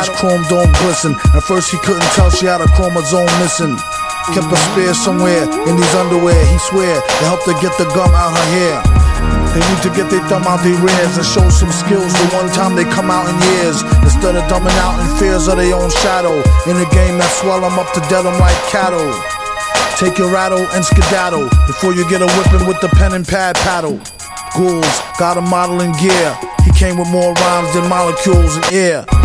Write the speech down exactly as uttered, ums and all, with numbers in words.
chrome don't glisten. At first he couldn't tell she had a chromosome missing. Kept a spear somewhere in these underwear. He swear it helped her get the gum out her hair. They need to get their thumb out their rears and show some skills the one time they come out in years. Instead of dumbing out in fears of their own shadow. In a game that swell them up to dead them like cattle. Take your rattle and skedaddle before you get a whipping with the pen and pad paddle. Ghouls got a model in gear. He came with more rhymes than molecules in air.